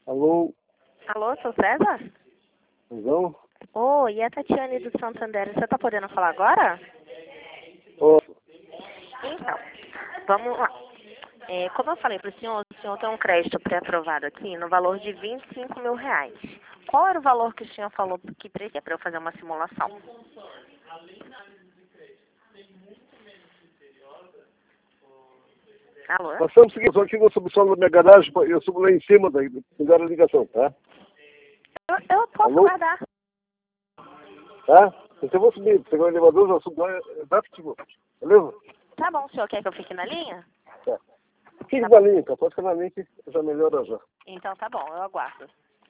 Alô, Alô, seu César? João? Oi, é a Tatiane do Santander. Você tá podendo falar agora? Ô, Então, vamos lá. Como eu falei para o senhor tem um crédito pré-aprovado aqui no valor de R$ 25.000. Qual era o valor que o senhor falou que precisa para eu fazer uma simulação? Alô? nós estamos seguindo, só que eu subo só na minha garagem, eu subo lá em cima daí, pegar a ligação, tá? Eu posso Alô? guardar. Tá? Então eu vou subir, pegar o elevador, já subo lá, rápido, beleza? Tá bom, o senhor quer que eu fique na linha? Tá. Fique na linha, tá? Pode ficar na linha que já melhora já. Então tá bom, eu aguardo.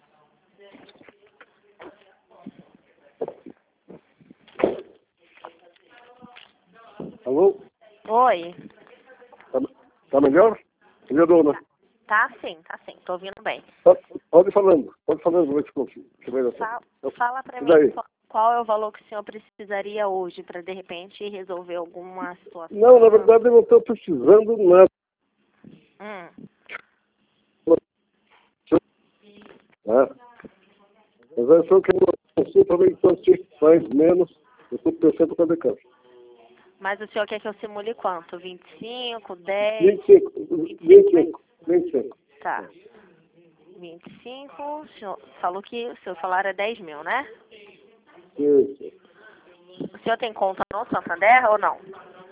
Alô? Oi. Tá melhor? Melhorou, né? Tá sim, tô ouvindo bem. Pode ir falando, vou ver se consigo. Fala pra E mim daí? qual é o valor que o senhor precisaria hoje para de repente resolver alguma situação. Não, na verdade eu não estou precisando nada. Hum. Tá? Mas é só que eu não sei também quanto mais menos, eu estou pensando para casa. Mas o senhor quer que eu simule quanto? 25, 10? 25. Tá. 25, o senhor falou que o seu salário é 10 mil, né? Isso. O senhor tem conta no Santander ou não?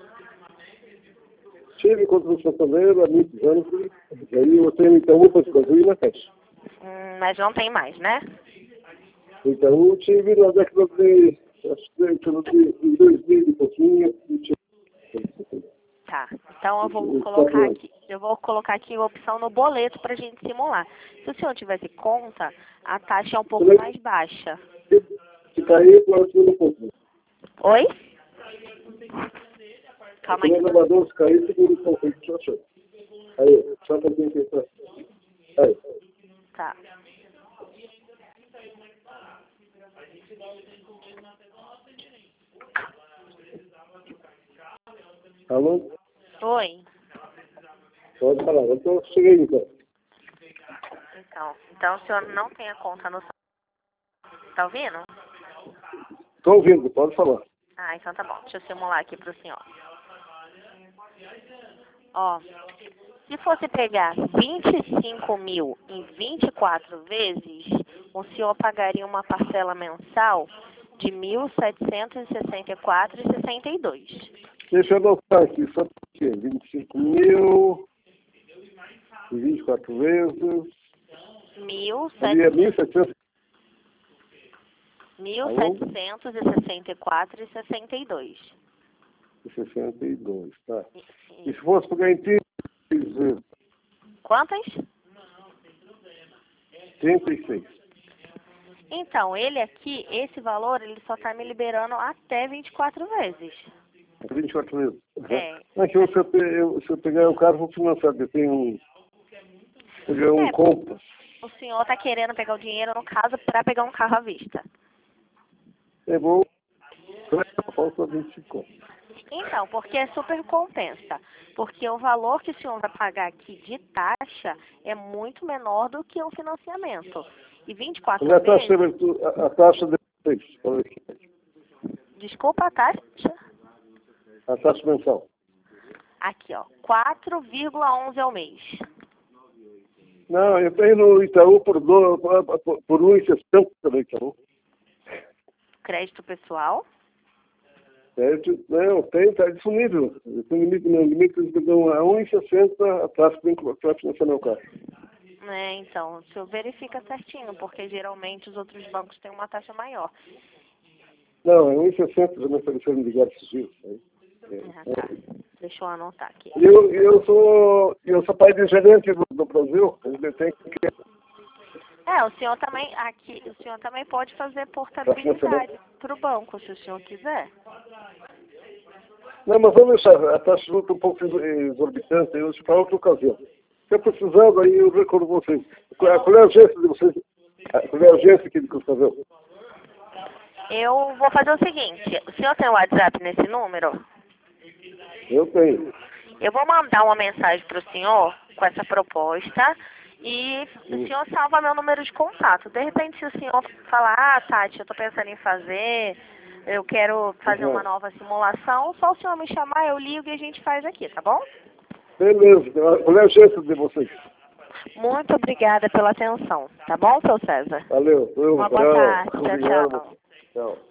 Tive contra o Santander há muitos anos, e aí eu tenho Itaú para fazer na Caixa. Mas não tem mais, né? Então eu tive na década de, acho que de 2000 e pouquinho, eu tive. Tá. Então eu vou colocar aqui a opção no boleto pra gente simular. Se o senhor tivesse conta, a taxa é um pouco mais baixa. Se cair, eu acho que não consigo. Oi? Calma O aí. elevador, se cair, segura o conceito, só achou. Aí, só que eu tenho que entrar. Aí. Tá. Alô? Oi. Pode falar. Então, cheguei então. Então o senhor não tem a conta no... Tá ouvindo? Estou ouvindo, pode falar. Ah, então tá bom. Deixa eu simular aqui pro senhor. Ó, se fosse pegar 25 mil em 24 vezes, o senhor pagaria uma parcela mensal de R$ 1.764,62. Deixa eu anotar aqui, só porque 25 mil, e 24 vezes, seria 1.700. 1.764,62. 62, tá. E se fosse pagar em 36 vezes? Quantas? 36. Então, ele aqui, esse valor, ele só tá me liberando até 24 vezes. 24 vezes. É. Mas se eu pegar o carro, vou financiar, porque tem um Compass. O senhor tá querendo pegar o dinheiro, no caso, para pegar um carro à vista. É bom. Falta 25. Então, porque é super compensa. Porque o valor que o senhor vai pagar aqui de taxa é muito menor do que um financiamento. E 24 A vezes... taxa de vocês. Desculpa a taxa. A taxa mensal. Aqui, ó. 4,11 ao mês. Não, eu tenho no Itaú por 1,60 também, Itaú. Crédito pessoal? Não, está disponível. Eu tenho limite que dão a 1,60 a taxa para financiar meu carro. Então, o senhor verifica certinho, porque geralmente os outros bancos têm uma taxa maior. Não, é 1,60 já me ofereceram de esses dias. Tá. Deixa eu anotar aqui. Eu sou pai de gerente do Brasil. Ele tem que... O senhor também pode fazer portabilidade para o banco, se o senhor quiser. Não, mas vamos deixar. A taxa de juros um pouco exorbitante. Eu deixo para outra ocasião. Se eu precisar, aí eu recordo vocês. Qual é a agência de vocês? Qual é a agência aqui de Cascavel? Eu vou fazer o seguinte. O senhor tem o WhatsApp nesse número? Eu tenho. Eu vou mandar uma mensagem para o senhor com essa proposta E o senhor salva meu número de contato. De repente, se o senhor falar, ah, Tati, eu tô pensando em fazer, eu quero fazer uma nova simulação, só o senhor me chamar, eu ligo e a gente faz aqui, tá bom? Beleza, qual é a agência de vocês? Muito obrigada pela atenção, tá bom, seu César? Valeu, Uma boa tarde, tchau, tchau. Tchau.